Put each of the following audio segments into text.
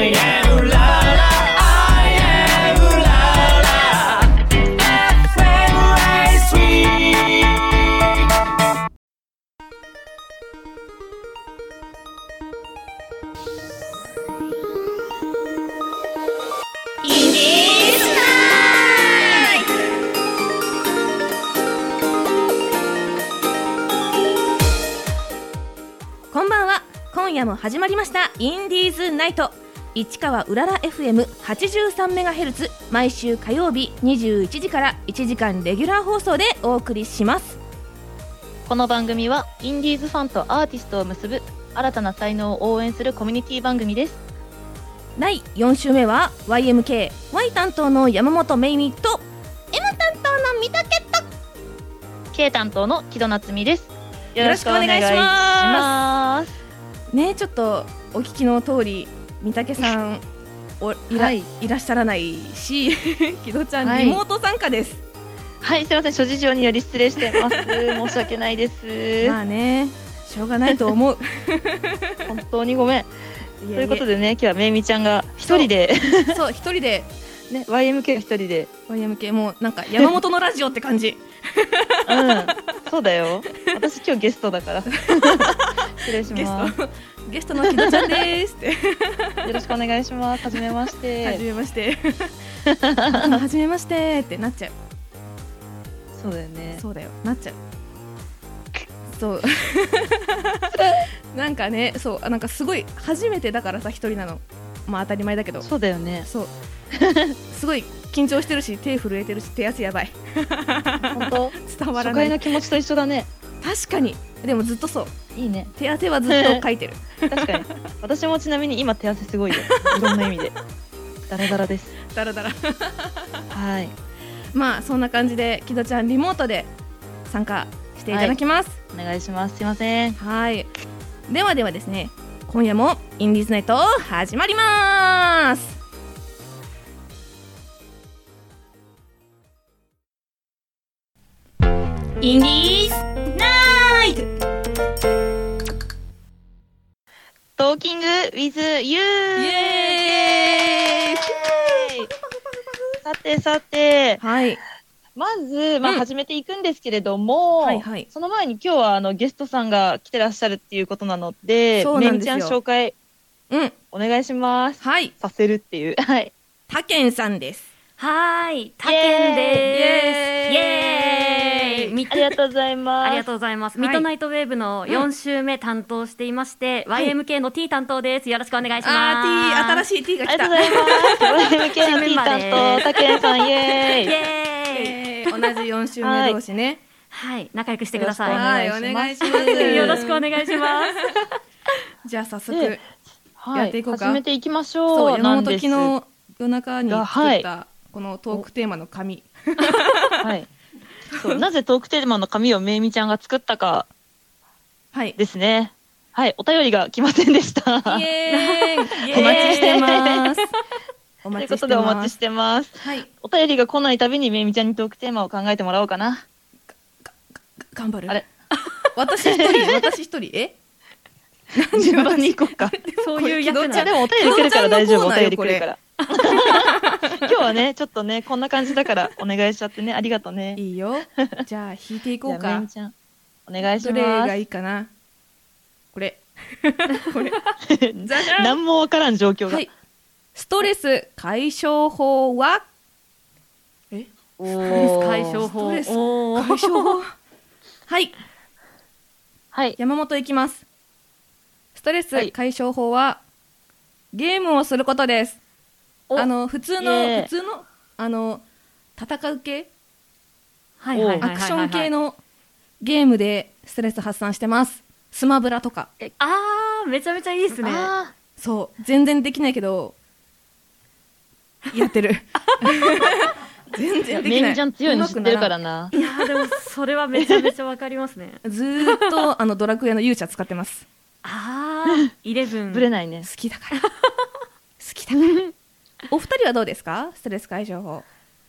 I am la la I am la la FLA3 こんばんは。今夜も始まりましたインディーズナイト。市川うらら FM83MHz 毎週火曜日21時から1時間レギュラー放送でお送りします。 この番組はインディーズファンとアーティストを結ぶ新たな才能を応援するコミュニティ番組です。 第4週目は YMK Y 担当の山本めいみと M 担当の三竹と K 担当の木戸夏美です。 よろしくお願いしまますね。ちょっとお聞きの通り三竹さんいらっしゃらないし木戸ちゃんリモート参加です。 はい、すいません、諸事情により失礼してます申し訳ないですまあね、しょうがないと思う本当にごめん。ということでね、今日はめいみちゃんが一人でそう一人でね、YMK 一人で YMK もうなんか山本のラジオって感じうんそうだよ、私今日ゲストだから失礼しますゲストの木戸ちゃんですってよろしくお願いします。はじめましてはじめましてはじめましてってなっちゃう。 そうだよね、 そうだよ、なっちゃうそうなんかね、そうなんかすごい初めてだからさ、一人なの。まあ当たり前だけど。 そうだよね、 そうすごい緊張してるし、手震えてるし、手汗やばい本当伝わらない。 初回の気持ちと一緒だね。 確かに。でもずっとそう、いいいね、 手汗はずっとかいてる確かに私もちなみに今手汗すごいよ、いろんな意味でダラダラです。 だらだらはい、 まあそんな感じで木戸ちゃんリモートで参加していただきます。 お願いします。すいません。 はい、ではですね、今夜もインディーズナイト始まります。インディーズナイトトーキング with you。 イエーイさて、 はい、 まず、始めていくんですけれども、 はいはい、 その前に今日はゲストさんが来てらっしゃるっていうことなので、 そうなんですよ。 めいみちゃん紹介、お願いします。 はい、 させるっていう。はい。 たけんさんです。 はーい、たけんです。イエーイ。 ありがとうございます。 ありがとうございます。ミッドナイトウェーブの4週目担当していまして、YMK の T 担当です。よろしくお願いします。 T、新しい T が来た。 ありがとうございます。YMK の T 担当、たけんさん、イエーイ。 イエーイ。 同じ4週目同士ね。 はい、仲良くしてください。 はい、お願いします。 よろしくお願いします。 じゃあ早速やっていこうか。 始めていきましょう。 そう、山本昨日夜中に作ったこのトークテーマの紙。 はい。そうなぜトークテーマの紙をめいみちゃんが作ったかですね。はい、お便りが来ませんでした。 イエーイお待ちしてます。 ということでお待ちしてます。 はい。 お便りが来ないたびにめいみちゃんにトークテーマを考えてもらおうかな。 頑張る。 あれ私一人え順番に行こうか。 そういう役でもお便り来るから大丈夫。お便り来るから。今日はね、ちょっとね、こんな感じだからお願いしちゃってね。ありがとうね。 いいよ。じゃあ弾いていこうか。 めいみちゃんお願いします。 どれがいいかな。これ何もわからん状況が。 ストレス解消法はストレス解消法。 はい、山本いきます。ストレス解消法は、ゲームをすることです。普通の戦う系、アクション系のゲームでストレス発散してます。スマブラとか。 めちゃめちゃいいですね。 そう全然できないけどやってる全然できない。 めいみちゃん強いの知ってるからな。 いやでもそれはめちゃめちゃわかりますね。 ずーっとドラクエの勇者使ってます。 11 ぶれないね。 好きだからお二人はどうですか、ストレス解消法。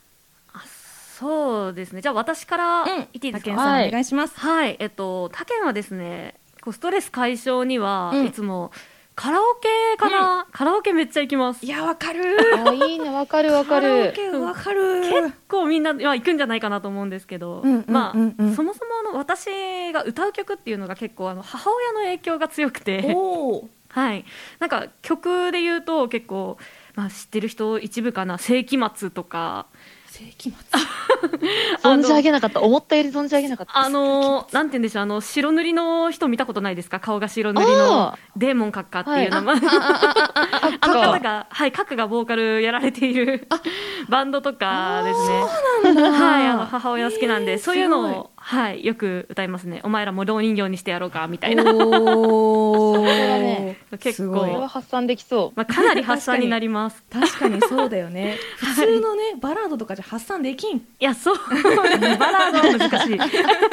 そうですね、じゃあ私から言っていいですか。 竹さんお願いします。 はい、竹はですね、ストレス解消には、いつもカラオケかな、カラオケめっちゃ行きます。 いや、わかる。 あ、いいね、わかるわかカラオる。 ケわかる。 結構みんな、行くんじゃないかなと思うんですけど、まあ、そもそも私が歌う曲っていうのが結構母親の影響が強くて、はい、なんか曲で言うと結構、まあ、知ってる人一部かな、世紀末とか。 世紀末存じ上げなかった。思ったより存じ上げなかった。 なんて言うんでしょう、白塗りの人見たことないですか？顔が白塗りのデーモン閣下っていう名前、あの方が、はい、閣がボーカルやられているバンドとかですね。 そうなんだ。 はい、母親好きなんで、そういうのを、はい、よく歌いますね。お前らも蝋人形にしてやろうかみたいな。 それはね、 結構これは発散できそう。 まあ、かなり発散になります。 確かにそうだよね。普通のね、バラードとかじゃ発散できん。 いや、そうバラードは難しい。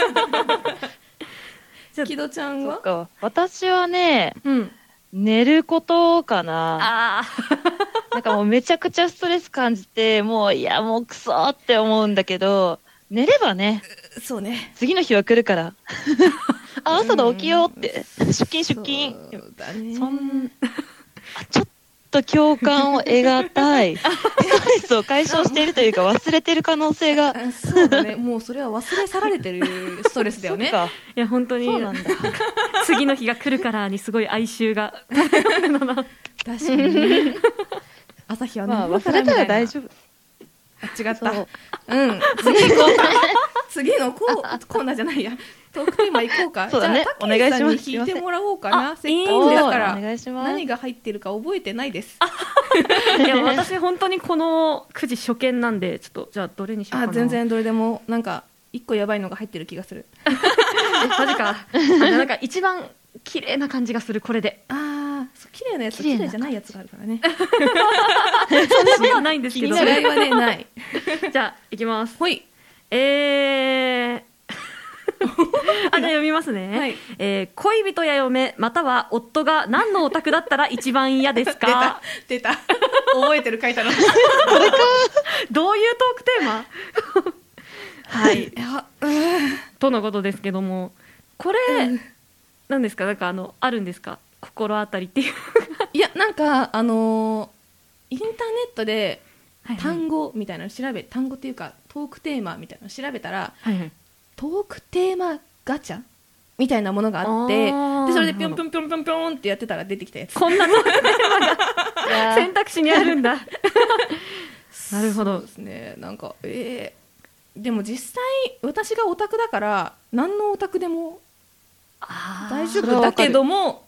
じゃあ木戸ちゃんは？ 私はね、寝ることかな。なんかもうめちゃくちゃストレス感じて、もういやもうクソって思うんだけど、寝ればね、 そうね、 次の日は来るからあ、朝だ起きようって、出勤そうだね。 ちょっと共感を得難いストレスを解消しているというか忘れてる可能性が。 そうだね、もうそれは忘れ去られてるストレスだよね。 いや本当に、 そうなんだ次の日が来るからにすごい哀愁が確かに朝日はまあ忘れたら大丈夫。 違った。次行こうか。次のコーナーじゃないや。トークテーマ行こうか。 そうだね。 じゃあ、たけさんに聞いてもらおうかな。せっかくですから。 お願いします。 何が入ってるか覚えてないです。 いや、私本当にこのくじ初見なんで、ちょっと、じゃあどれにしようかな。 全然どれでも、なんか、一個やばいのが入ってる気がする。 マジか。なんか一番綺麗な感じがする、これで。 綺麗なやつと綺麗じゃないやつがあるからね。 そんなことはないんですけど。 違いはね、ない。 じゃあ、いきます。 ほい。 じゃあ読みますね。恋人や嫁、または夫が何のオタクだったら一番嫌ですか？ 出た。覚えてる、書いたの。 どういうトークテーマ？はい。とのことですけども、これ、何ですか？なんかあるんですか？心当たりっていう。 いや、なんかインターネットで単語みたいなの調べ、単語っていうかトークテーマみたいなの調べたら、トークテーマガチャみたいなものがあって、でそれでピョンピョンピョンピョンピョンってやってたら出てきたやつ。 こんなトークテーマが選択肢にあるんだ。なるほど。 そうですね。なんかでも実際私がオタクだから何のオタクでも大丈夫だけども、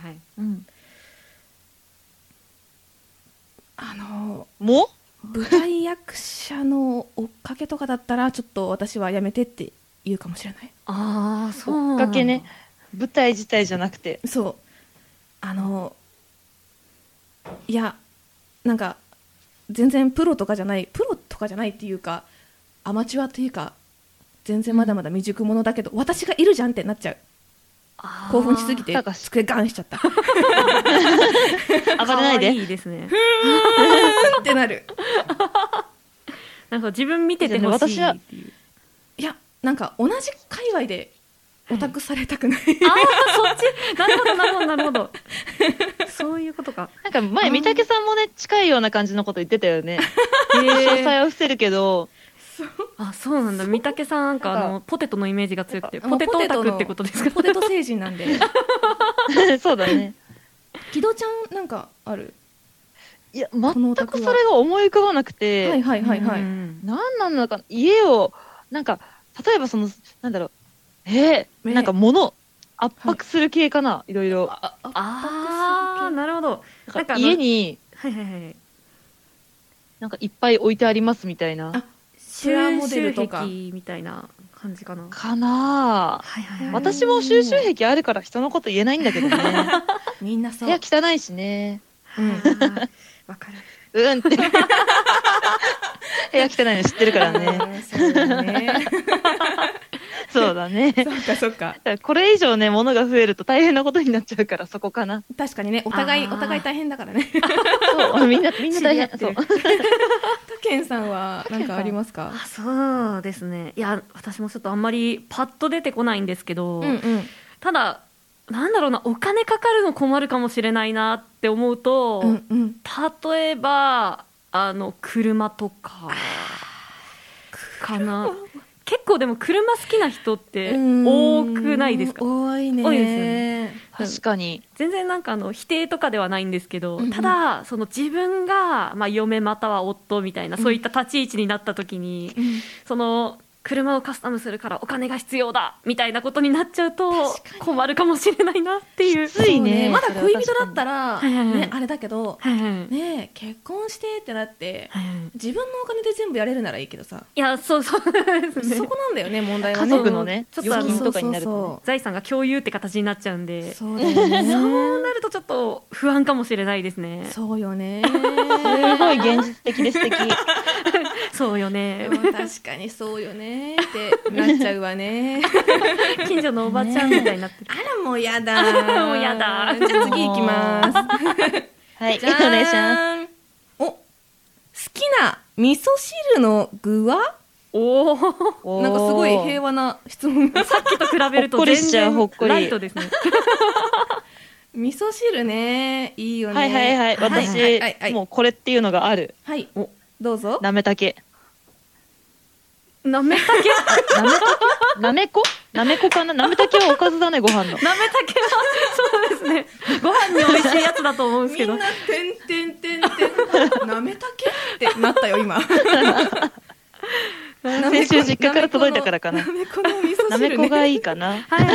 も舞台役者の追っかけとかだったらちょっと私はやめてって言うかもしれない。 追っかけね。舞台自体じゃなくて。 そういや、なんか全然プロとかじゃないっていうかアマチュアというか全然まだまだ未熟者だけど、私がいるじゃんってなっちゃう。興奮しすぎて机ガンしちゃった。 暴れないで。 いいですね。 ってなる。 なんか自分見ててほしいっていう。 いや、なんか同じ界隈でオタクされたくない。 そっち。なるほど。そういうことか。 なんか前三宅さんもね近いような感じのこと言ってたよね。詳細は伏せるけど。 そうなんだ。三宅さんなんかポテトのイメージが強くて、ポテトオタクってことですか？ ポテト星人なんで。そうだね。木戸ちゃんなんかある？ いや全くそれが思い浮かばなくて。何なんだか、家をなんか例えばなんだろう、なんか物圧迫する系かな、いろいろ。 なるほど。 なんか家になんかいっぱい置いてありますみたいな。 プラモデルとかみたいな感じかな。 私も収集癖あるから人のこと言えないんだけどね。 みんなそう。 部屋汚いしね。 わかる。 って。部屋汚いの知ってるからね。そうだね。 そっか。 これ以上ね、物が増えると大変なことになっちゃうから、そこかな。 確かにね、お互い大変だからね。 そう、みんな大変。そう。 たけんさんは何かありますか？ そうですね。いや、私もちょっとあんまりパッと出てこないんですけど、ただなんだろうな、お金かかるの困るかもしれないなって思うと、例えば車とかかな。結構でも車好きな人って多くないですか？ 多いね。 多いですよね。 確かに。 全然なんか否定とかではないんですけど、ただその自分が、嫁または夫みたいな、そういった立ち位置になった時に、その車をカスタムするからお金が必要だみたいなことになっちゃうと困るかもしれないなっていう。 ついね、 まだ恋人だったら、ね、あれだけど、ね、結婚してってなって、自分のお金で全部やれるならいいけどさ。 いや、そうですね。 そこなんだよね、問題はね。 家族のね、ちょっと預金とかになるとね、 財産が共有って形になっちゃうんで、 そうだよね。 そうなるとちょっと不安かもしれないですね。 そうよね。 すごい現実的で素敵。 そうよね。 確かにそうよねってなっちゃうわね。 近所のおばちゃんみたいになってる。 あら、もうやだ。 もうやだ。 じゃあ次行きます。 はい、お願いします。 お、好きな味噌汁の具は？ おお。 なんかすごい平和な質問。 さっきと比べると全然ライトですね。 味噌汁ね、いいよね。 はいはいはい。私、もうこれっていうのがある。 はい。どうぞ。 なめたけ。 なめたけ？ なめこかな。なめたけはおかずだね、ご飯の。なめたけはそうですね。ご飯に美味しいやつだと思うんですけど。 みんなてんなめたけってなったよ今。 先週実家から届いたからかな。 なめこの味噌汁ね。 なめこがいいかな。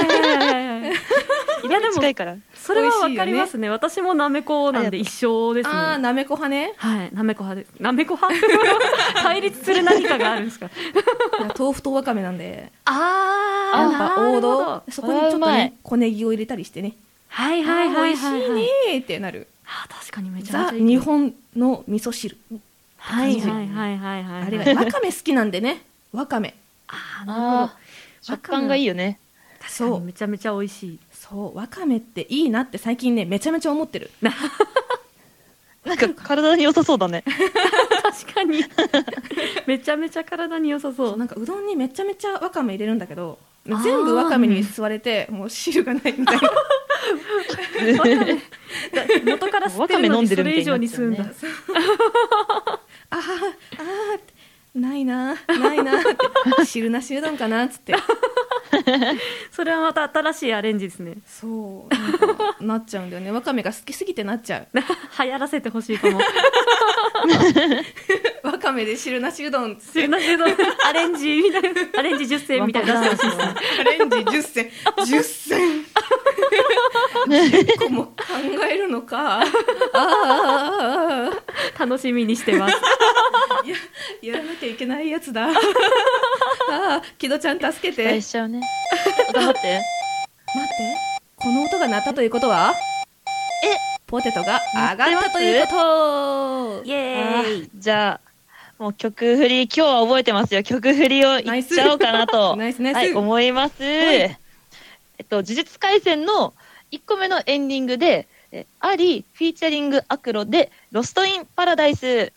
いやでも近いからそれはわかりますね。私もなめこなんで一緒ですね。 ああ、なめこ派ね。 はい、なめこ派です。なめこ派対立する何かがあるんですか？ 豆腐とわかめなんで。 ああ、やっぱ王道。そこにちょっとね、小ネギを入れたりしてね。 はいはいはいはい。 美味しいねってなる。 あ、確かにめちゃめちゃいい。 ザ日本の味噌汁。 はいはいはいはいはい。 あれがわかめ好きなんでね。わかめ。 ああ、なるほど。 食感がいいよね。 そう、めちゃめちゃ美味しい。 そう、わかめっていいなって最近ね、めちゃめちゃ思ってる。 なんか体に良さそうだね。 確かに。めちゃめちゃ体に良さそう。 なんかうどんにめちゃめちゃわかめ入れるんだけど、全部わかめに吸われて、もう汁がないみたいな。 元から吸ってるのにそれ以上に吸うんだ。 ああ、ないなって汁なしうどんかなっつって。 それはまた新しいアレンジですね。 そうなんかなっちゃうんだよね。わかめが好きすぎてなっちゃう。 流行らせてほしいかも。 わかめで汁なしうどん、 汁なしうどんアレンジみたいな、アレンジ10選みたいな出してほしいですね。 アレンジ10選10選10個も考えるのか。あ楽しみにしてます。 やらなきゃいけないやつだ。ああ、木戸ちゃん助けて。 期待しちゃうね。待って。 この音が鳴ったということは、ポテトが上がったということ。 イエーイ。 じゃあもう曲振り、今日は覚えてますよ。曲振りをいっちゃおうかなと思います。呪術廻戦の1個目のエンディングで、アリフィーチャリングアクロでロストインパラダイス。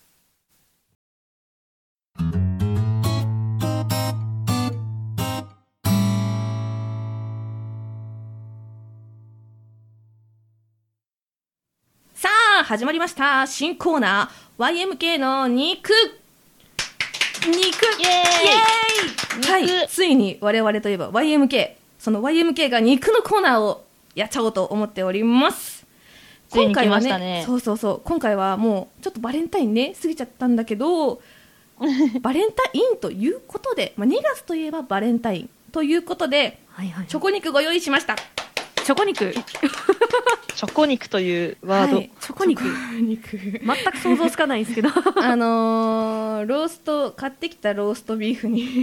さあ始まりました、新コーナー YMK の肉。 イエーイ。 はい、ついに我々といえば YMK、 その YMK が肉のコーナーをやっちゃおうと思っております。今回はね、そう今回はもうちょっとバレンタインね過ぎちゃったんだけどバレンタインということで、2月といえばバレンタインということで、チョコ肉ご用意しました。 チョコ肉チョコ肉というワード、 チョコ肉全く想像つかないんですけどロースト買ってきたローストビーフに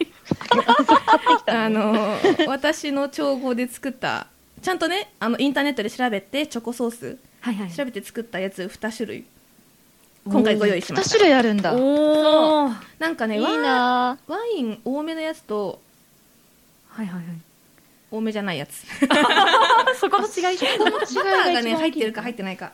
私の調合で作った、ちゃんとねインターネットで調べてチョコソース、調べて作ったやつ2種類今回ご用意しました。 2種類あるんだ。 そうなんかね、 いいな。 ワイン多めのやつと多めじゃないやつそこの違い、 バターがね入ってるか入ってないか。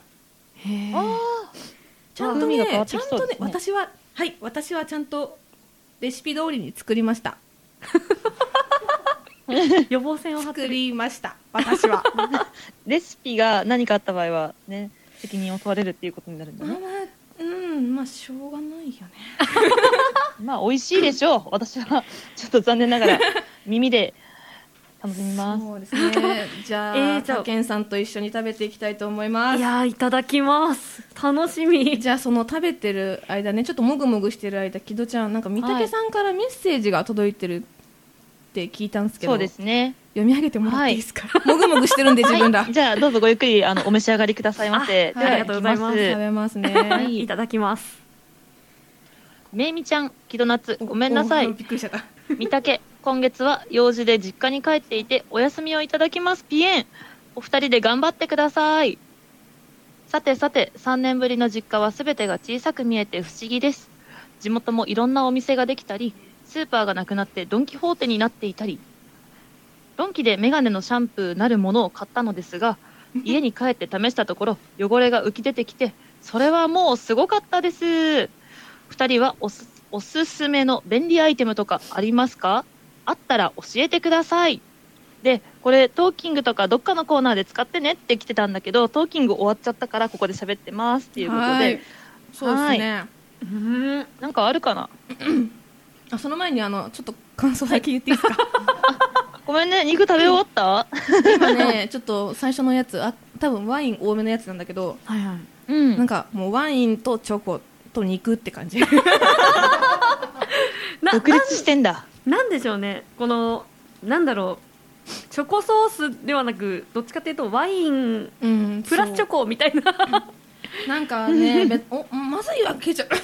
ちゃんとね、私はちゃんとレシピ通りに作りました。 予防線を張って作りました。 私はレシピが何かあった場合はね、責任を問われるっていうことになるんだね。 まあしょうがないよねまあ美味しいでしょう。私はちょっと残念ながら耳で楽しみます。 そうですね。じゃあ、たけんさんと一緒に食べていきたいと思います。 いやいただきます。楽しみ。 じゃあその食べてる間ね、ちょっともぐもぐしてる間、木戸ちゃんなんか三竹さんからメッセージが届いてるって聞いたんですけど、 そうですね。 読み上げてもらっていいですか。もぐもぐしてるんで自分ら。 じゃあどうぞごゆっくりお召し上がりくださいませ。 ありがとうございます。 食べますね。 いただきます。 めいみちゃん、木戸夏、ごめんなさい。 びっくりしちゃった。 三竹、今月は用事で実家に帰っていてお休みをいただきます。ピエン、お二人で頑張ってください。さてさて、3年ぶりの実家はすべてが小さく見えて不思議です。地元もいろんなお店ができたり、スーパーがなくなってドンキホーテになっていたり、ドンキでメガネのシャンプーなるものを買ったのですが、家に帰って試したところ汚れが浮き出てきて、それはもうすごかったです。二人はおすすめの便利アイテムとかありますか？あったら教えてください。で、これトーキングとかどっかのコーナーで使ってねって来てたんだけど、トーキング終わっちゃったからここで喋ってますっていうことで。 そうですね。 なんかあるかな。 その前にちょっと感想だけ言っていいですか？ ごめんね、肉食べ終わった？ 今ね、ちょっと最初のやつ、多分ワイン多めのやつなんだけど、なんかもうワインとチョコと肉って感じ。 独立してんだ。 なんでしょうね、このなんだろう、チョコソースではなくどっちかというとワイン、プラスチョコみたいな。 なんかね、まずいわけじゃ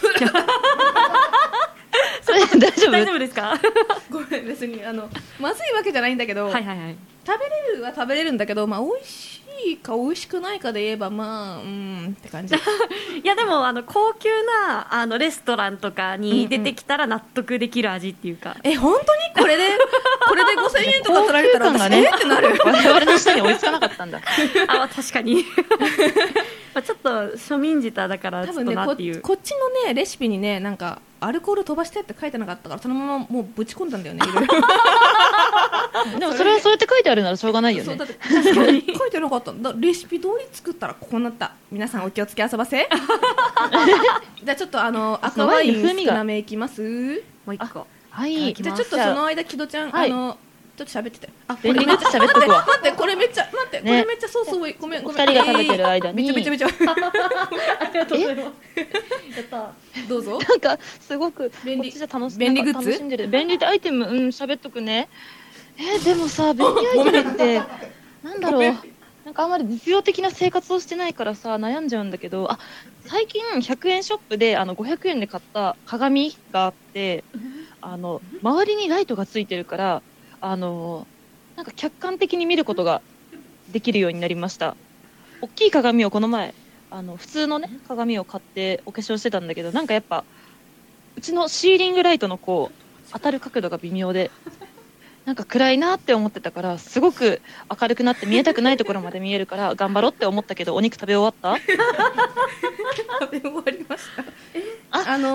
それ大丈夫ですか？ ごめん、別にまずいわけじゃないんだけど、食べれるは食べれるんだけど、まあ美味しいか美味しくないかで言えばまあって感じ。いやでも高級なレストランとかに出てきたら納得できる味っていうか、 本当にこれで5000円とか取られたら私ってなる。 我々の下に追いつかなかったんだ。 確かに。ちょっと庶民舌だからちょっとなっていう。 こっちのねレシピにね、なんかアルコール飛ばしてって書いてなかったから、そのままもうぶち込んだんだよね。 でもそれはそうやって書いてあるならしょうがないよね。 だって確かに書いてなかったんだ。レシピ通り作ったらこうなった。皆さんお気をつけ遊ばせ。じゃあちょっと赤ワイン少なめいきます。 もう一個。 はい。 じゃあちょっとその間木戸ちゃんちょっと喋ってて。 便利グッズ喋っとくわ。 待って、これめっちゃこれめっちゃソース多い。ごめん。 二人が食べてる間に。 めちゃめちゃ。 ありがとうございます。やった。 どうぞ。 なんかすごく便利グッズ。楽しんでる。便利アイテム喋っとくね。でもさ、便利アイテムってなんだろう。なんかあんまり実用的な生活をしてないからさ悩んじゃうんだけど、最近100円ショップで500円で買った鏡があって、周りにライトがついてるから。なんか客観的に見ることができるようになりました。大きい鏡をこの前普通のね鏡を買ってお化粧してたんだけど、なんかやっぱうちのシーリングライトの当たる角度が微妙で、なんか暗いなって思ってたから、すごく明るくなって見えたくないところまで見えるから頑張ろうって思ったけど、お肉食べ終わった？ 食べ終わりました。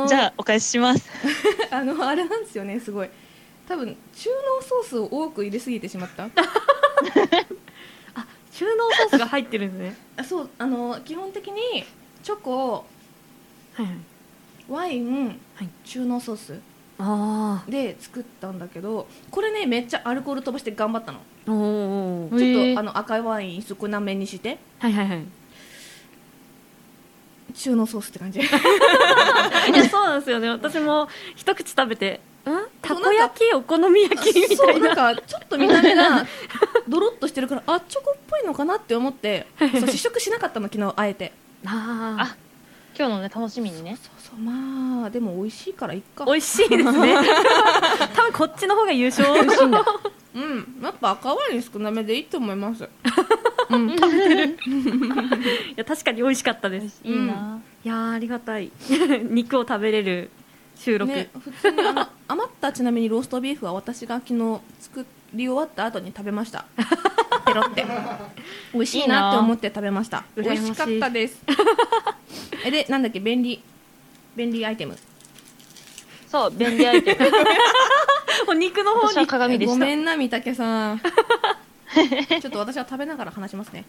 じゃあお返しします。 あれなんですよね、すごい多分中濃ソースを多く入れすぎてしまった。 中濃ソースが入ってるんですね。 そう、基本的にチョコ、ワイン、中濃ソースで作ったんだけど、これねめっちゃアルコール飛ばして頑張ったの。ちょっと赤ワイン少なめにして、中濃ソースって感じ。いやそうなんですよね。私も一口食べてたこ焼き、お好み焼きみたいな。 なんかちょっと見た目がドロッとしてるから、チョコっぽいのかなって思って試食しなかったの、昨日あえて。 今日のね楽しみにね。 そうまあでも美味しいからいっか。 美味しいですね。多分こっちの方が優勝。美味しいんだ。 やっぱ赤ワイン少なめでいいと思います。 食べてる。いや確かに美味しかったです。 いいな。 いやありがたい。肉を食べれる収録。 普通に余ったちなみにローストビーフは私が昨日作り終わった後に食べました。ペロって美味しいなって思って食べました。美味しかったです。でなんだっけ、便利アイテム。 そう、便利アイテム。 お肉の方に鏡でした。 ごめんな三竹さん。 ちょっと私は食べながら話しますね。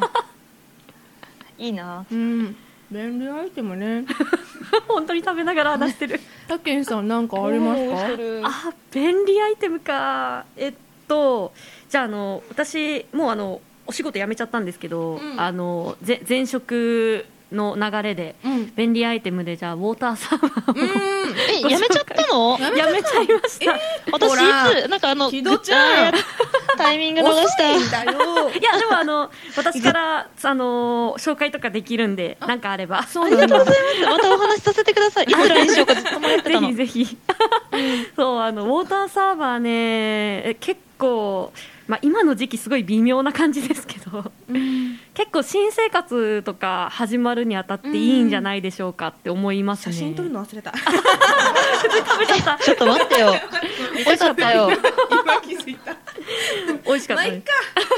いいな。 便利アイテムね。 本当に食べながら話してる。 たけんさんなんかありますか？便利アイテムか。じゃあ私もうお仕事辞めちゃったんですけど、前職の流れで、便利アイテムでじゃあウォーターサーバーをやめちゃったの？ やめちゃいました。 私いつなんかひどちゃんタイミング逃した。 いやでも私から紹介とかできるんで、なんかあれば。 ありがとうございます。またお話しさせてください。いつ LINE しようかずっと迷ってたの。 ぜひぜひ。そうウォーターサーバーね、結構。今の時期すごい微妙な感じですけど、結構新生活とか始まるにあたっていいんじゃないでしょうかって思いますね。 写真撮るの忘れた。 食べちゃった。 ちょっと待ってよ。美味しかったよ。 今気づいた。 美味しかったです。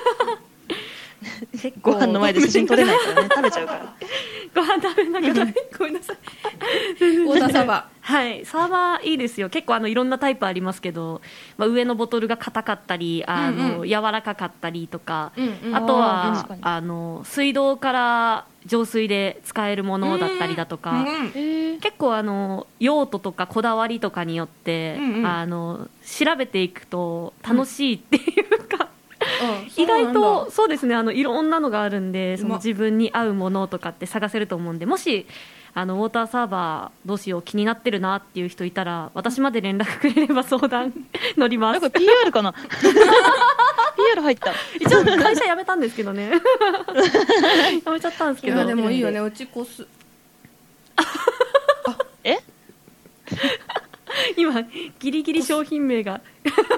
ご飯の前で写真撮れないからね、食べちゃうから。 ご飯食べながらごめんなさい。ウォーターサーバー。はい、サーバーいいですよ。結構いろんなタイプありますけど、上のボトルが硬かったり、柔らかかったりとか、あとは水道から浄水で使えるものだったりだとか、結構用途とかこだわりとかによって、調べていくと楽しいっていうか。意外とそうですね、いろんなのがあるんで、その自分に合うものとかって探せると思うんで、もしウォーターサーバーどうしよう気になってるなっていう人いたら、私まで連絡くれれば相談乗ります。 なんか PR かな。PR 入った。 一応会社辞めたんですけどね。辞めちゃったんですけど。 でもいいよね、うちコス。 今ギリギリ商品名が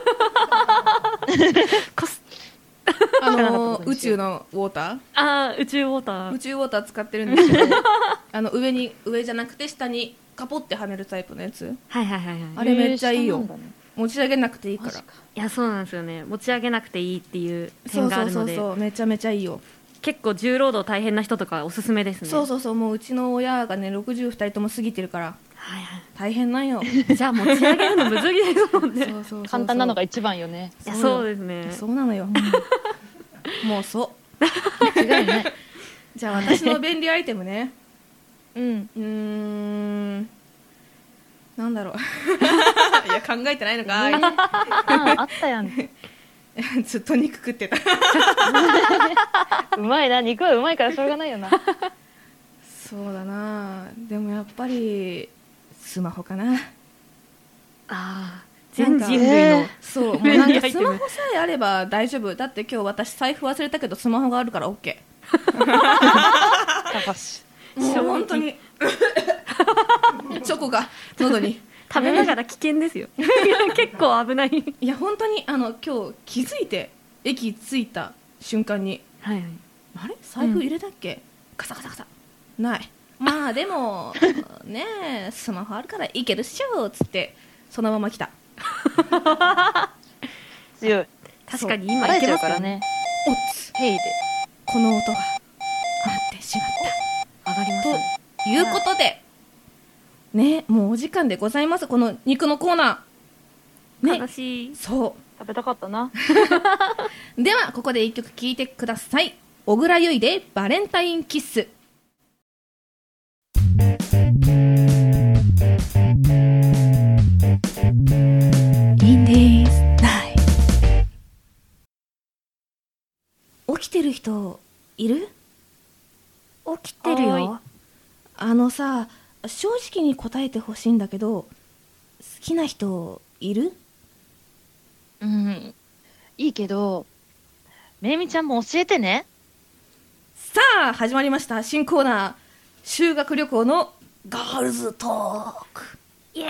コス。 宇宙のウォーター、宇宙ウォーター、 宇宙ウォーター使ってるんですけど、上じゃなくて下にカポってはめるタイプのやつ。あれめっちゃいいよ。持ち上げなくていいから。 いや、そうなんですよね。持ち上げなくていいっていう点があるので、 そうめちゃめちゃいいよ。 結構重労働大変な人とかおすすめですね。 そうもううちの親がね62人とも過ぎてるから、大変なんよ。 じゃあ持ち上げるのむずぎですもんね。 簡単なのが一番よね。 そうですね。 そうなのよ。もう違うね。 じゃあ私の便利アイテムね。なんだろう。いや考えてないのかい。 あったやん。 ずっと肉食ってた。 うまいな、肉はうまいからしょうがないよな。 そうだな。でもやっぱりスマホかな。 全人類のそう、もうなんかスマホさえあれば大丈夫。だって今日私財布忘れたけどスマホがあるから OK。もう本当にチョコが喉に。 食べながら危険ですよ。結構危ない。 いや本当に今日気づいて駅着いた瞬間に、あれ財布入れたっけ、カサカサカサない。まあでもねえスマホあるからいけるっしょっつってそのまま来た。 強い。 確かに今いけますからね。 おつヘイでこの音が上がってしまった。上がりますということでね、もうお時間でございます。この肉のコーナー、悲しい。 そう食べたかったな。 ではここで一曲聴いてください。小倉優衣でバレンタインキッス。起きてる人いる？ 起きてるよ。 さ、正直に答えてほしいんだけど、好きな人いる？ いいけど、めいみちゃんも教えてね。 さあ始まりました新コーナー、修学旅行のガールズトーク。 イエ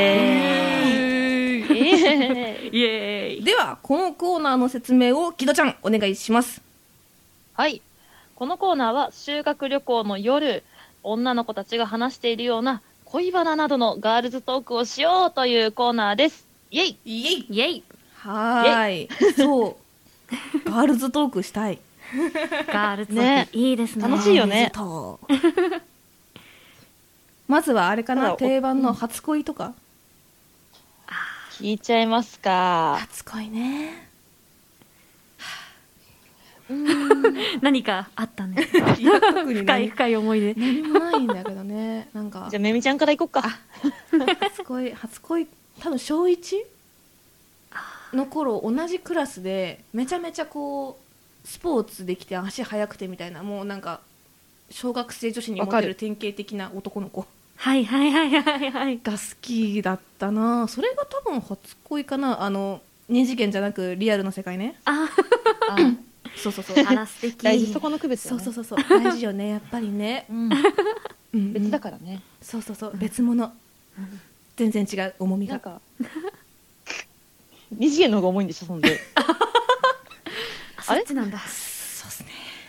ーイイエーイ。 ではこのコーナーの説明を木戸ちゃんお願いします。 はい、このコーナーは修学旅行の夜、女の子たちが話しているような恋バナなどのガールズトークをしようというコーナーです。イエイイエイイエイ。 はーい。そうガールズトークしたい。 ガールズトーク、いいですね。 楽しいよね。 まずはあれかな、定番の初恋とか聞いちゃいますか。 初恋ね。 何かあったね。 いや特に深い深い思い出。 何もないんだけどね。なんかじゃあめみちゃんから行こうか。 初恋多分小 1の頃同じクラスでめちゃめちゃこうスポーツできて足速くてみたいな、もうなんか小学生女子にモテる典型的な男の子はいはいはいはいはい。 が好きだったな。それが多分初恋かな。二次元じゃなくリアルの世界ね。そうそうそう。 あら素敵。 大事、そこの区別よね。 そう大事よね、やっぱりね。 別だからね。 そう別物。全然違う重みが。 なんか二次元の方が重いんでしょ、そんで。 あれ？そっちなんだ。 そうっすね。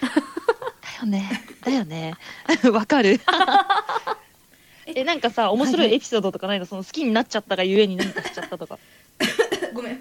だよね。わかる。なんかさ、面白いエピソードとかないの？その好きになっちゃったがゆえに何かしちゃったとか。 ごめん。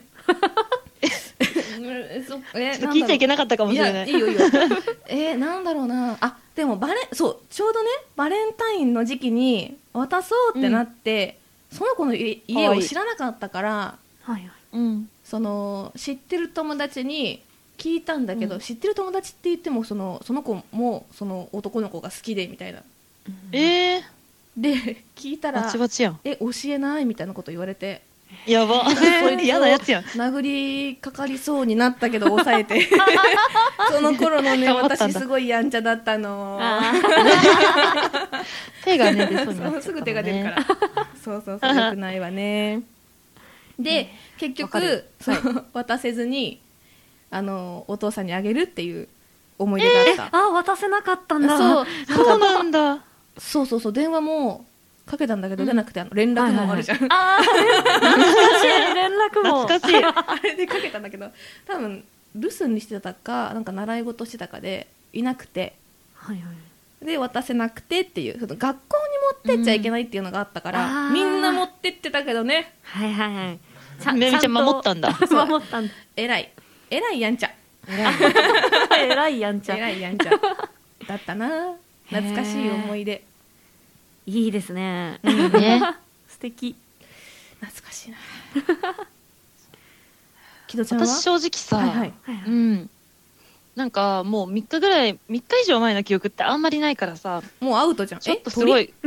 聞いちゃいけなかったかもしれない。 いいよ。なんだろうな。でもちょうどね、バレンタインの時期に渡そうってなって、その子の家を知らなかったから、その知ってる友達に聞いたんだけど、知ってる友達って言ってもその子もその男の子が好きでみたいな。で聞いたらバチバチやん。 教えないみたいなこと言われて。 やば。嫌なやつやん。 殴りかかりそうになったけど抑えてその頃のね、私すごいやんちゃだったの。 手がね出そうになっちゃったのね。 すぐ手が出るからそうよくないわね。で結局渡せずにお父さんにあげるっていう思い出があった。 渡せなかったんだ。 そうなんだ。 そう電話もかけたんだけど出なくて、連絡網あるじゃん。 懐かしい連絡網。 懐かしい。 あれでかけたんだけど、多分留守にしてたかなんか習い事してたかでいなくて、で渡せなくてっていう、その学校に持ってっちゃいけないっていうのがあったから、みんな持ってってたけどね。 めみちゃん守ったんだ。 守ったんだ。 偉いやんちゃ。 偉いやんちゃだったな。懐かしい思い出。 いいですね。素敵。 懐かしいな。木戸ちゃんは？ 私正直さ、なんかもう3日以上前の記憶ってあんまりないからさ、 もうアウトじゃん。 ちょっとすごい。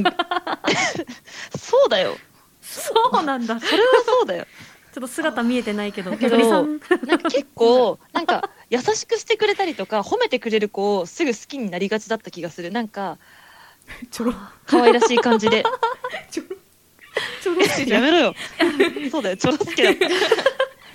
そうだよ。 そうなんだ。 それはそうだよ。 ちょっと姿見えてないけど、 なんか結構なんか優しくしてくれたりとか褒めてくれる子をすぐ好きになりがちだった気がする。なんか可愛らしい感じで。 ちょろ好きじゃん。 やめろよ。そうだよ、ちょろ好きだった。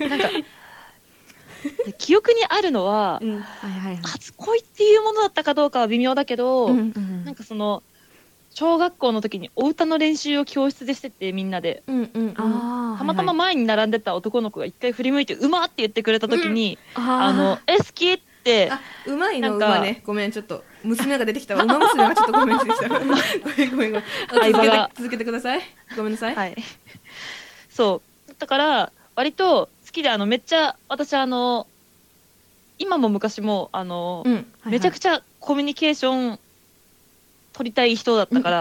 なんか記憶にあるのは、初恋っていうものだったかどうかは微妙だけど、なんかその小学校の時にお歌の練習を教室でしてて、みんなでたまたま前に並んでた男の子が一回振り向いて「うま!」って言ってくれた時に「好き!」って。 うまいのうまね。ごめん、ちょっと娘が出てきたわ。馬娘がちょっとごめんでした。ごめん続けてください。ごめんなさい。 はい。そうだから割と好きで、めっちゃ私今も昔もめちゃくちゃコミュニケーション取りたい人だったから、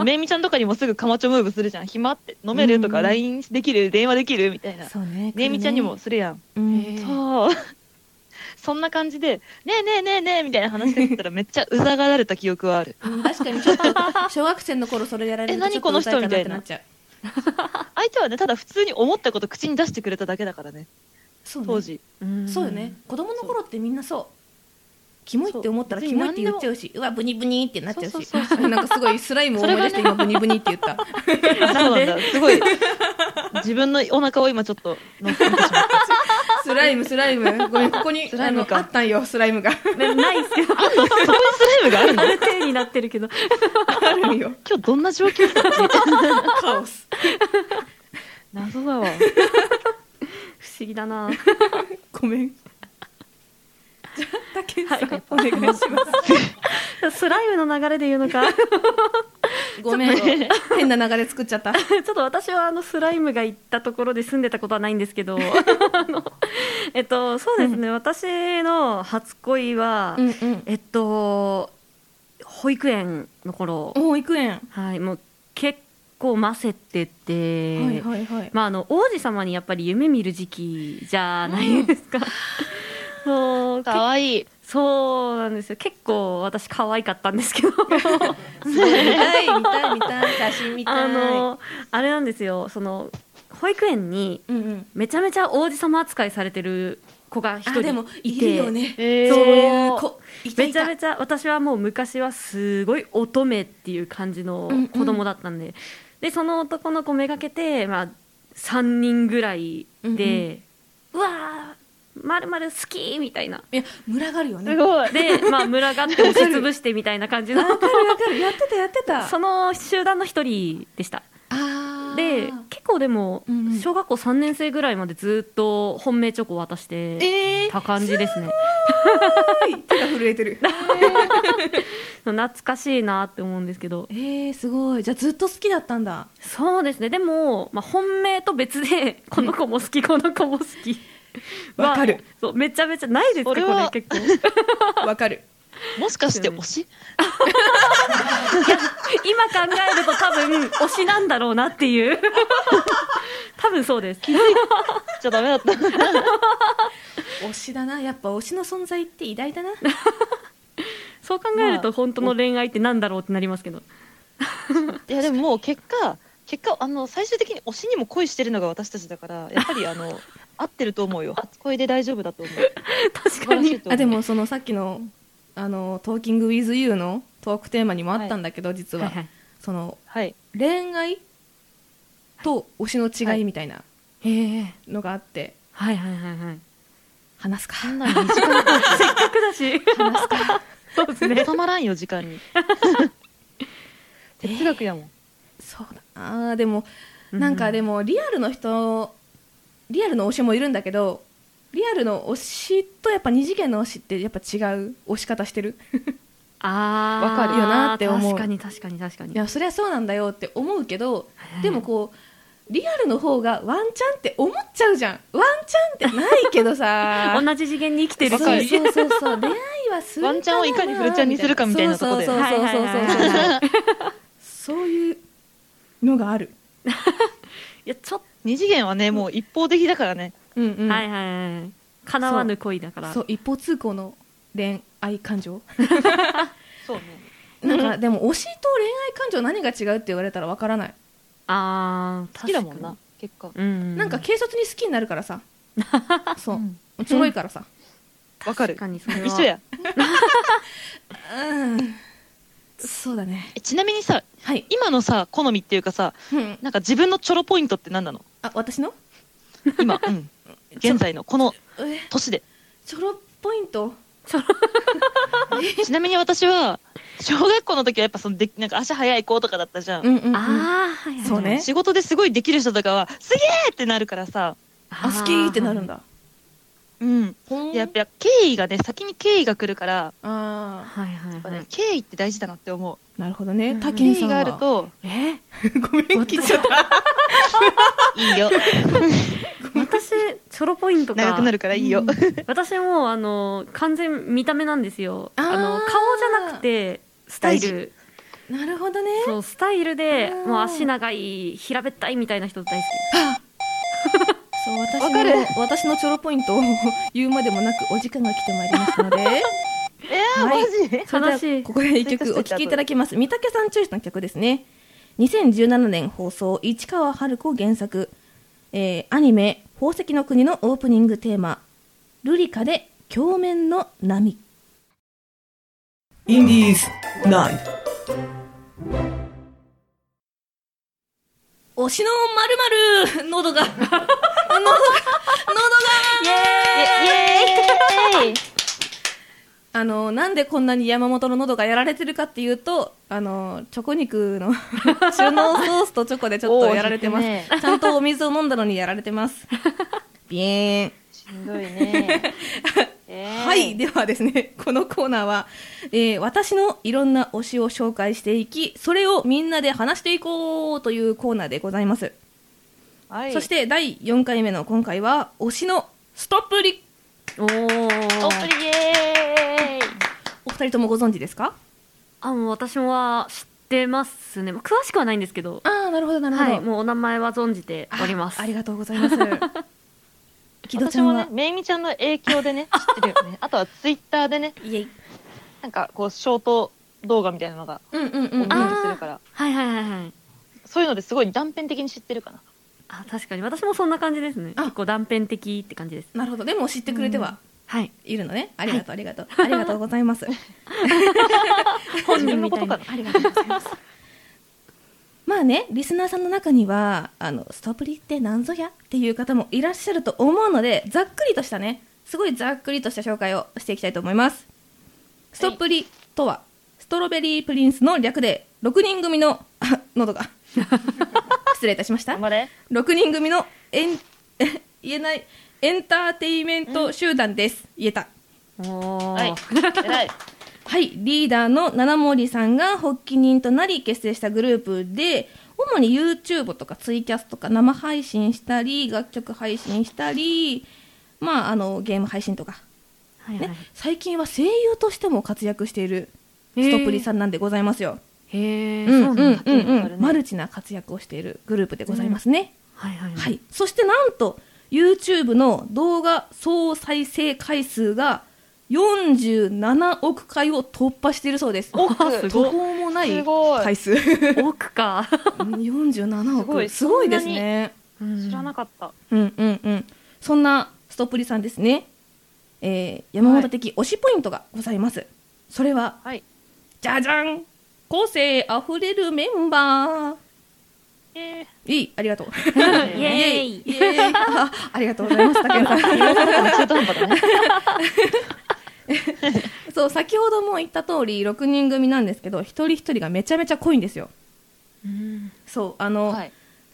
めいみちゃんとかにもすぐカマチョムーブするじゃん。暇って飲めるとか LINE できる、電話できるみたいな。めいみちゃんにもするやん。そうそんな感じで「ねえねえ」みたいな話してたらめっちゃうざがられた記憶はある。 確かにちょっと小学生の頃それやられると何この人みたいな。 っちゃう。 相手はねただ普通に思ったこと口に出してくれただけだからね、当時。 そうよね。子供の頃ってみんなそう。キモいって思ったらキモいって言っちゃうし、うわブニブニってなっちゃうし、なんかすごいスライムを思い出して今ブニブニって言った。 そうなんだ。すごい自分のお腹を今ちょっと乗ってみてしまった。 スライムごめん、ここにあったんよ、スライムが。 ないっすよ。 そこにスライムがあるの？ ある程度になってるけど。 あるよ。 今日どんな状況？ カオス。 謎だわ。 不思議だな。 ごめん。じゃあたけんさん、お願いします。 スライムの流れで言うのか。 ごめん、変な流れ作っちゃった。 ちょっと私はスライムが行ったところで住んでたことはないんですけど、そうですね、私の初恋は、保育園の頃。 保育園。 はい、もう結構ませてて、王子様にやっぱり夢見る時期じゃないですか。 そうかわいい。 そうなんですよ。結構私可愛かったんですけど見たい写真見たい。 あれなんですよ、その保育園にめちゃめちゃ王子様扱いされてる子が一人いて、 そういう子めちゃめちゃ、私はもう昔はすごい乙女っていう感じの子供だったんで、でその男の子めがけて、まあ、3人ぐらいで、うわーまるまる好きみたいな、 いや群がるよね。 すごい。 で、まあ、群がって押しつぶしてみたいな感じのわかるやってたその集団の一人でした。で結構でも、小学校3年生ぐらいまでずっと本命チョコ渡してた感じですね。 手が震えてる。 懐かしいなって思うんですけど。 すごい。じゃあずっと好きだったんだ。 そうですね。でも、まあ、本命と別でこの子も好き、この子も好きわかる。 そうめちゃめちゃないですか、これ結構わかる。 もしかして推し？ 今考えると多分推しなんだろうなっていう多分そうです。 気づいちゃダメだった。 推しだな。やっぱ推しの存在って偉大だな。 そう考えると本当の恋愛ってなんだろうってなりますけど、 いやでももう結果最終的に推しにも恋してるのが私たちだから、やっぱり合ってると思うよ。初恋で大丈夫だと思う。 確かに。 でもそのさっきのトーキングウィズユーのトークテーマにもあったんだけど、実は、その、恋愛と推しの違いみたいなのがあって、話すか。 そんなの2時間せっかくだし話すか。 そうですね。収まらんよ時間に。哲学やもん。 そうだ。でもなんかでもリアルの推しもいるんだけど、リアルの推しとやっぱ二次元の推しってやっぱ違う推し方してる。 わかるよなって思う。 確かに。 いやそりゃそうなんだよって思うけど、でもこうリアルの方がワンチャンって思っちゃうじゃん。ワンチャンってないけどさ同じ次元に生きてるし、 そう恋愛はするかな。 ワンチャンをいかにフルチャンにするかみたいなところで、 そういうのがある。 いやちょっと二次元はね、もう一方的だからね。 叶わぬ恋だから。 そう一方通行の恋愛感情。 そうね。 なんかでも推しと恋愛感情何が違うって言われたらわからない。 好きだもんな結果。 なんか軽率に好きになるからさ。そうちょろいからさ。 わかる。一緒や。 そうだね。 ちなみにさ、今のさ好みっていうかさ、なんか自分のチョロポイントって何なの？ 私の？ 今、現在のこの年で。 チョロポイント？ ちなみに私は小学校の時はやっぱなんか足早い子とかだったじゃん。 そうね。 仕事ですごいできる人とかはすげーってなるからさ、 好きってなるんだ。 やっぱ先に敬意が来るから、敬意って大事だなって思う。 なるほどね。 敬意があると、 ごめん、切っちゃった。 いいよ。 私チョロポイントか長くなるからいいよ。 私も完全見た目なんですよ。顔じゃなくてスタイル。 なるほどね。 そうスタイルでもう足長い平べったいみたいな人大好き。 そう私のチョロポイントを言うまでもなくお時間が来てまいりましたのでマジそれではここで一曲お聴きいただきます。三宅さんチョイスの曲ですね。2017年放送、市川春子原作、アニメ宝石の国のオープニングテーマ、ルリカで鏡面の波。 インディーズナイト。 推しの〇〇喉がイエーイ。なんでこんなに山本の喉がやられてるかっていうと、チョコ肉の中濃ソースとチョコでちょっとやられてます。ちゃんとお水を飲んだのにやられてます。ビエーン。 しんどいね。 はい、ではですね、このコーナーは、私のいろんな推しを紹介していき、それをみんなで話していこうというコーナーでございます。そして第4回目の今回は推しのストップリ。 ストップリイエーイ。 お二人ともご存知ですか？ もう私も知ってますね。詳しくはないんですけど。 なるほどなるほど。 もうお名前は存じております。 ありがとうございます。 木戸ちゃんは私もね、めいみちゃんの影響でね、知ってるよね。あとはツイッターでね、なんかこう、ショート動画みたいなのが、見たりするから。 はいはいはいはい。 そういうのですごい断片的に知ってるかな。 あ、確かに私もそんな感じですね。結構断片的って感じです。 なるほど。でも知ってくれては、いるのね。ありがとう、ありがとう。ありがとうございます。 本人のことかな。 ありがとうございます。まあね、リスナーさんの中にはストプリってなんぞやっていう方もいらっしゃると思うので、ざっくりとしたね、すごいざっくりとした紹介をしていきたいと思います。ストプリとは、ストロベリープリンスの略で、6人組の喉が失礼いたしました。6人組の言えないエンターテイメント集団です。言えた。 はい、偉い。 はい、リーダーの七森さんが発起人となり結成したグループで、主に YouTube とかツイキャスとか生配信したり、楽曲配信したり、まあ、ゲーム配信とか、ね、最近は声優としても活躍しているストプリさんなんでございますよ。マルチな活躍をしているグループでございますね。そしてなんと YouTube の動画総再生回数が47億回を突破しているそうです。途方もない回数。 億か。 47億。すごいですね。 知らなかった。 そんなストプリさんですね。山本的推しポイントがございます。それは、じゃじゃん、個性あふれるメンバー。ありがとう。イエーイ。ありがとうございます。竹内さん。中途半端だね。そう、先ほども言った通り6人組なんですけど、一人一人がめちゃめちゃ濃いんですよ。そう、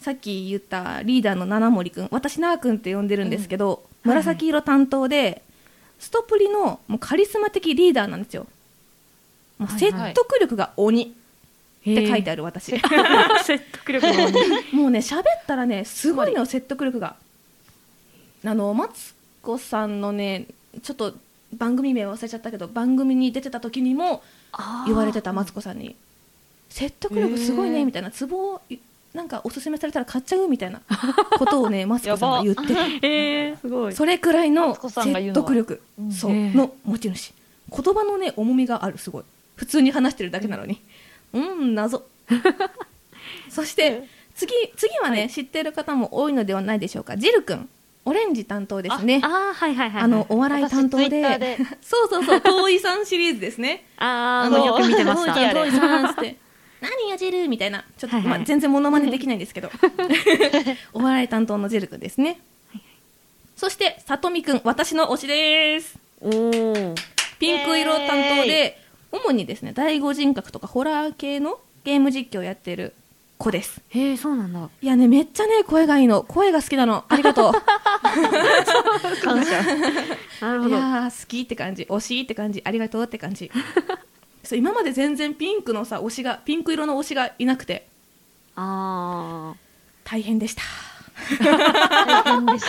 さっき言ったリーダーの七森くん、私なーくんって呼んでるんですけど、紫色担当でストプリのもうカリスマ的リーダーなんですよ。もう説得力が鬼って書いてある私。説得力が鬼。 もうね、喋ったらね、すごいの説得力が。マツコさんのね、ちょっと番組名忘れちゃったけど、番組に出てた時にも言われてた、マツコさんに説得力すごいねみたいな、ツボなんかおすすめされたら買っちゃうみたいなことをねマツコさんが言っててすごい。 それくらいの説得力の持ち主。言葉のね重みがある。すごい普通に話してるだけなのに、謎。そして次はね、知ってる方も多いのではないでしょうか。ジルくん、オレンジ担当ですね。お笑い担当でそう遠いさんシリーズですね。 よく見てました。 遠いさんって何やジルみたいな、ちょっと全然モノマネできないんですけどお笑い担当のジルくんですね。そしてさとみくん、私の推しです。ピンク色担当で、主にですね第五人格とかホラー系のゲーム実況をやってる子です。 へえ、そうなんだ。 いやね、めっちゃね声がいいの。声が好きなの。ありがとう。 感謝。 なるほど。 いや好きって感じ、推しって感じ、ありがとうって感じ。そう今まで全然ピンクのさ推しが、ピンク色の推しがいなくて、大変でした。 大変でした。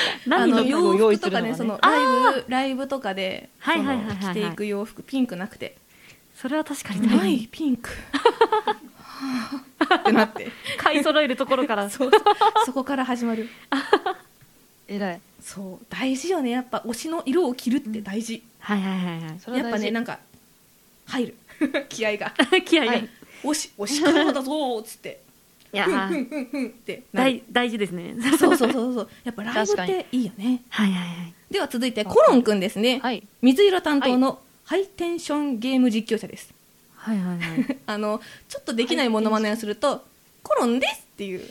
洋服とかね、そのライブとかで着ていく洋服ピンクなくて、 それは確かにないピンクってなって買い揃えるところからそこから始まる。 偉い。 そう大事よね、やっぱ推しの色を着るって大事。やっぱね、なんか入る気合が推しからだぞーっつって、 いやって大事ですね。 そうやっぱライブっていいよね。では続いてコロンくんですね。水色担当のハイテンションゲーム実況者です。ちょっとできないモノマネをするとコロンですっていう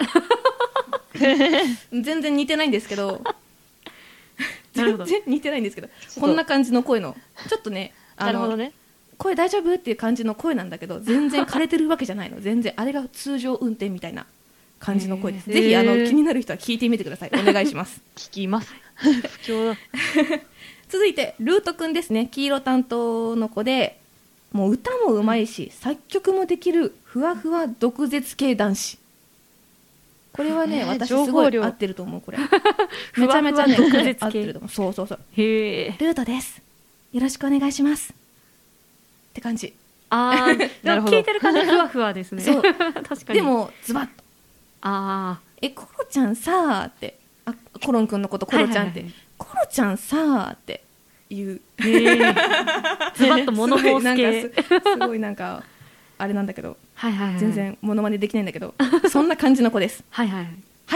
全然似てないんですけど全然似てないんですけど、こんな感じの声の、ちょっとね、 なるほどね、 声大丈夫っていう感じの声なんだけど、全然枯れてるわけじゃないの。全然あれが通常運転みたいな感じの声です。ぜひ気になる人は聞いてみてください。お願いします。 聞きます。不況だ。 続いてルートくんですね。黄色担当の子で、もう歌もうまいし、作曲もできるふわふわ毒舌系男子。これはね、私すごい合ってると思う。これめちゃめちゃね合ってると思う。そうルートです、よろしくお願いしますって感じ。 でも聞いてる感じふわふわですね。そう確かに。でもズバッと、コロちゃんさーって、 コロンくんのことコロちゃんって、コロちゃんさーって言う。 ズバッと物申す系。 すごいなんかあれなんだけど、全然モノマネできないんだけど、そんな感じの子です。はい、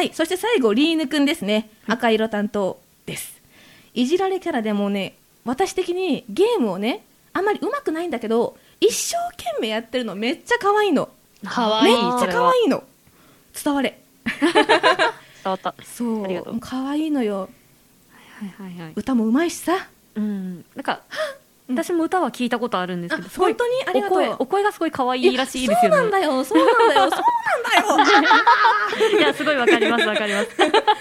そして最後リーヌくんですね。赤色担当です。いじられキャラでもね、私的にゲームをね、あんまり上手くないんだけど、一生懸命やってるのめっちゃ可愛いの。めっちゃ可愛いの。伝われ。 伝わった。 そう、可愛いのよ。歌も上手いしさ。 なんか私も歌は聞いたことあるんですけど、 本当にありがとう。 お声がすごい可愛いらしいですよね。 そうなんだよ、そうなんだよ、そうなんだよ。 いや、すごいわかります、わかります。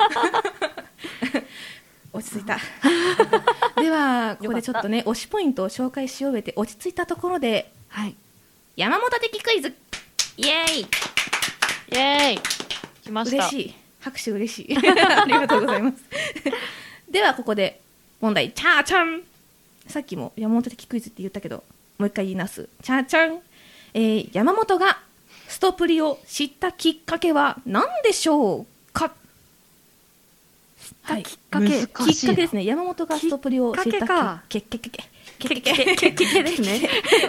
落ち着いた。ではここでちょっとね、推しポイントを紹介し終えて落ち着いたところで、山本的クイズ、イエーイ、 イエーイ、来ました。 嬉しい、拍手嬉しい。ありがとうございます。ではここで問題、チャーちゃん。さっきも山本的クイズって言ったけど、もう一回言います。チャーちゃん。山本がストプリを知ったきっかけは何でしょうか。 きっかけですね。山本がストプリを知ったきっかけですね。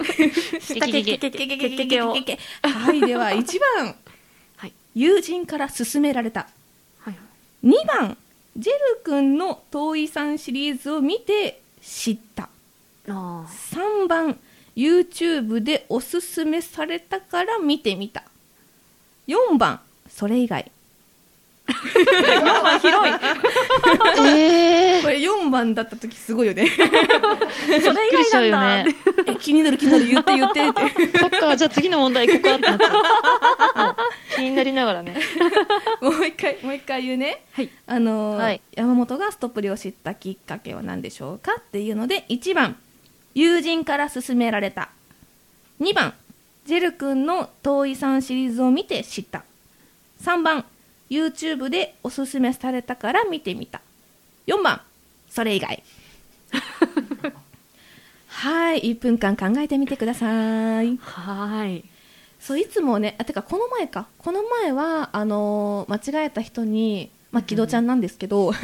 はい、では1番、友人から勧められた。2番、ジェル君の遠いさんシリーズを見て知った。3番、 YouTube でおすすめされたから見てみた。4番、それ以外。4番広い。これ4番だった時すごいよね。 それ以外なんだ。 気になる言ってってそっか、じゃあ次の問題ここあってなっちゃう。気になりながらね。 もう一回言うね。山本がストプリを知ったきっかけは何でしょうかっていうので、1番、友人から勧められた。2番、ジェル君の遠いさんシリーズを見て知った。3番、YouTube でおすすめされたから見てみた。4番、それ以外。はい、1分間考えてみてください。そう、いつもね、てかこの前は間違えた人に、木戸ちゃんなんですけど、打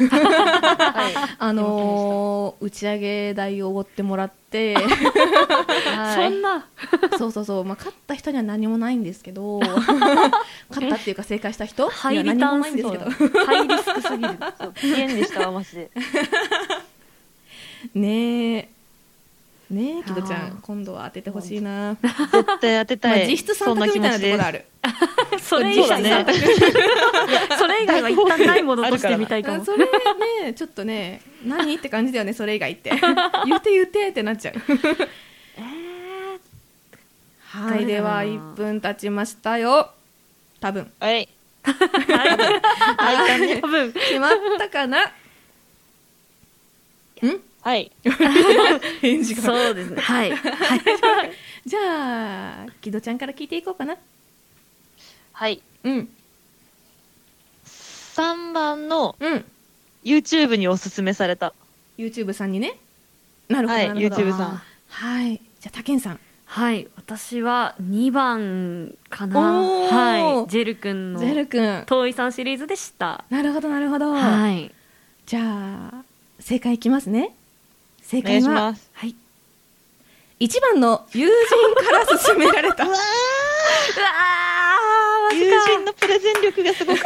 ち上げ代をおごってもらって、そんな、 そう、勝った人には何もないんですけど、勝ったっていうか正解した人には何もないんですけど、 ハイリスクすぎる。 危険でしたわ、マジで。 ねえ、木戸ちゃん、今度は当ててほしいな。 絶対当てたい。 実質3択みたいなところある。 それ以外は一旦ないものとしてみたいかも。 それね、ちょっとね、何って感じだよね、それ以外って。言ってってなっちゃう。はい、では1分経ちましたよ。多分。 はい。 多分決まったかな。 はい。 返事が。 そうですね。はい。 じゃあ、木戸ちゃんから聞いていこうかな。 はい。3番の YouTube におすすめされた。 YouTube さんにね。なるほど。 YouTube さん。 はい。じゃあ、たけんさん。 はい。私は2番かな。はい。ジェル君の遠いさんシリーズでした。 なるほど。 はい。 じゃあ、正解いきますね。正解は、1番の友人から勧められた。 友人のプレゼン力がすごかった。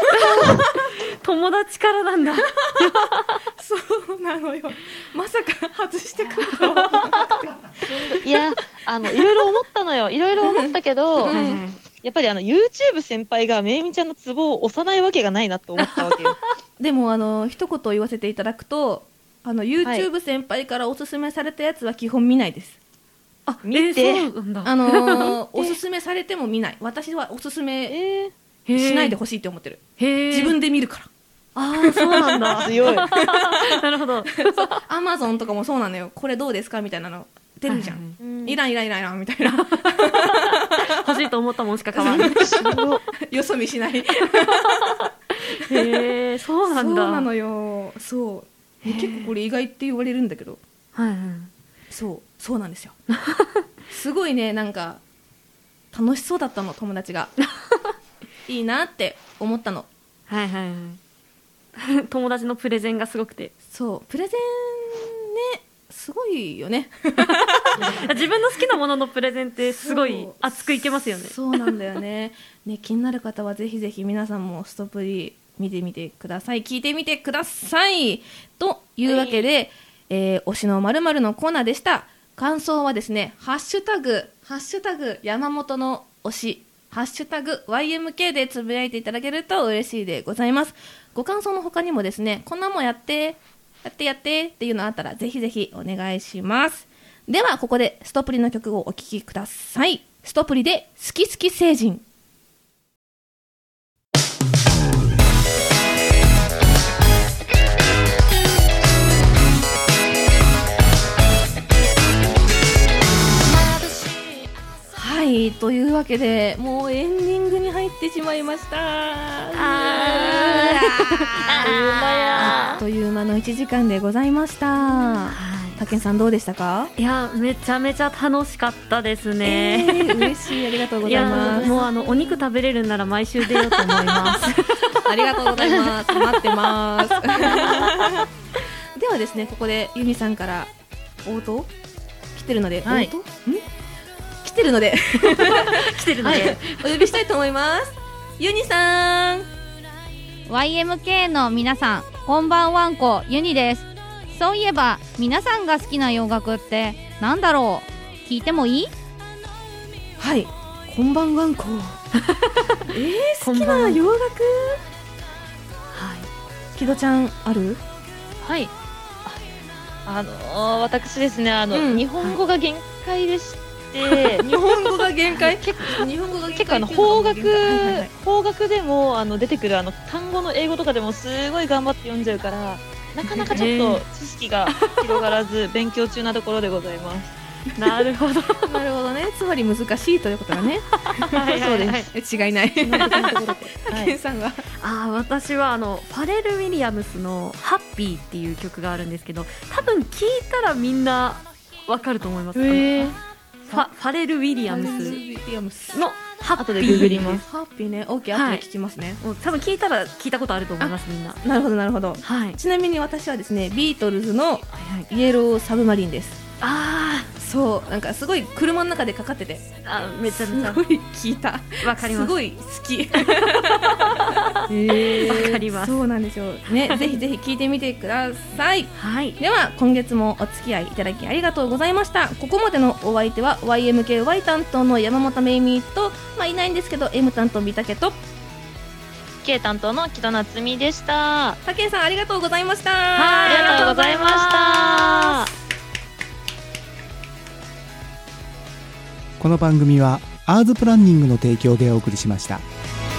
友達からなんだ。 そうなのよ。まさか外してくるとは。 いや、いろいろ思ったのよ。いろいろ思ったけど、やっぱりYouTube 先輩がめいみちゃんのツボを押さないわけがないなと思ったわけよ。 でも一言言わせていただくと、YouTube 先輩からおすすめされたやつは基本見ないです。 見て、 おすすめされても見ない。私はおすすめしないでほしいって思ってる。自分で見るから。 そうなんだ。 強い。 なるほど。 Amazon とかもそうなのよ。これどうですかみたいなの出るじゃん。いらんみたいな。 欲しいと思ったもんしか買わない。 よそ見しない。 そうなんだ。 そうなのよ。そう。結構これ意外って言われるんだけど、そうなんですよ。すごいね、なんか楽しそうだったの、友達が。いいなって思ったの。 友達のプレゼンがすごくて、 そうプレゼンねすごいよね自分の好きなもののプレゼンってすごい熱くいけますよね。 そうなんだよねね、気になる方はぜひぜひ皆さんもストプリ見てみてください、聞いてみてください。というわけで、推しの〇〇のコーナーでした。感想はですね、ハッシュタグ山本の推し、ハッシュタグ YMK でつぶやいていただけると嬉しいでございます。ご感想の他にもですね、こんなもんやってっていうのあったらぜひぜひお願いします。ではここでストプリの曲をお聴きください。ストプリで好き好き成人。はい、というわけでもうエンディングに入ってしまいました。あっという間の1時間でございました。たけんさんどうでしたか？ いやめちゃめちゃ楽しかったですね、 嬉しい、ありがとうございます。 もうお肉食べれるなら毎週出ようと思いますありがとうございます、待ってますではですね、ここでユミさんから応答来てるので、 はい、 来てるのでお呼びしたいと思います。ユニさん、 YMK の皆さんこんばんはんこ、ユニです。そういえば皆さんが好きな洋楽ってなんだろう、聞いてもいい？ はい、こんばんはんこ好きな洋楽、はい、木戸ちゃんある？ はい、私ですね、日本語が限界でして、 日本語が限界結構邦楽でも出てくる単語の英語とかでもすごい頑張って読んじゃうから、なかなかちょっと知識が広がらず勉強中なところでございます。 なるほどなるほどね、つまり難しいということだねそうです、 違いない。ケンさんは？ 私はファレル・ウィリアムスのハッピーっていう曲があるんですけど、多分聞いたらみんなわかると思います。ファレル・ウィリアムスのハッピー、 後でググります。 ハッピーね、OK、後で聞きますね。 多分聞いたら聞いたことあると思います、みんな。 なるほどなるほど、はい、ちなみに私はですね、ビートルズのイエローサブマリンです。そう、なんかすごい車の中でかかってて、 めちゃめちゃすごい聞いた。 わかります。 すごい好き。 わかります。 そうなんですよね。ぜひぜひ聞いてみてください。 はい。 では今月もお付き合いいただきありがとうございました。ここまでのお相手は YMKY 担当の山本めいみと、いないんですけど M 担当美竹と K 担当の木戸夏美でした。 たけんさんありがとうございました。 ありがとうございました。 この番組はアーズプランニングの提供でお送りしました。